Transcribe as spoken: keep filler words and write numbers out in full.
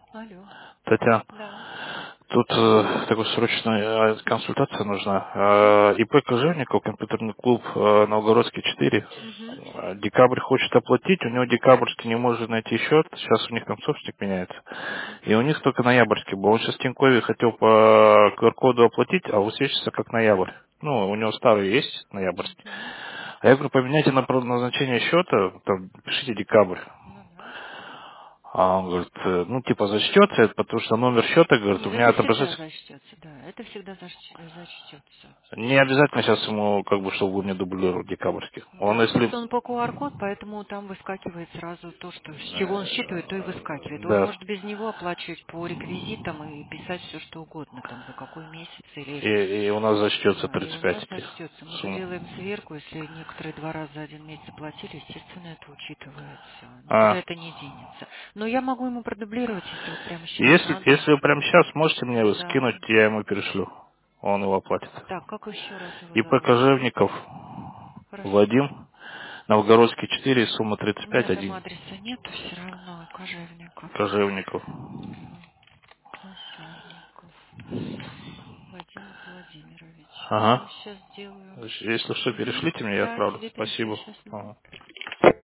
Алло. Татьяна, Да. тут э, такая срочная э, консультация нужна. Э, ИП Кожевников, компьютерный клуб э, Новгородский четыре. Угу. Э, Декабрь хочет оплатить, у него декабрьский не может найти счет, сейчас у них там собственник меняется. Угу. И у них только ноябрьский был. Он сейчас в Тинькове хотел по Q R-коду оплатить, а высвечивается как ноябрь. Ну, у него старый есть ноябрьский. Угу. А я говорю, поменяйте на назначение счета, там, пишите декабрь. Ну да. А он говорит, э, ну, типа, зачтется, потому что номер счета, говорит, у Нет, меня это всегда отображается. зачтется, да. Это всегда зачтется. зачтется. Не обязательно сейчас ему, как бы, чтобы вы мне дублировали декабрьский. Он, Да, если... просто он по Q R-код, поэтому там выскакивает сразу то, что с чего он считывает, то и выскакивает. Он Да. может без него оплачивать по реквизитам и писать все, что угодно, там, за какой месяц или... И, и у нас зачтется Да, и у тридцать пять нас этих зачтется. Мы сумм. сделаем сверку, если некоторые два раза за один месяц оплатили, естественно, это учитывается. Никуда А, это не денется. Но я могу ему продублировать, если вот прямо сейчас если, надо. если вы прямо сейчас можете мне его Да. скинуть, я ему перешлю. Он его оплатит. Так, как еще раз его И по зовут? Кожевников Хорошо. Вадим, Новгородский четыре, сумма У тридцать меня пять там один. адреса нету все равно, Кожевников. Кожевников. Мгм. Кожевников. Вадим Владимирович. Ага. Ну, сейчас сделаю. Если что, Мгм. перешлите мне, я Да, отправлю. тебе перешлю Спасибо. сейчас. Ага.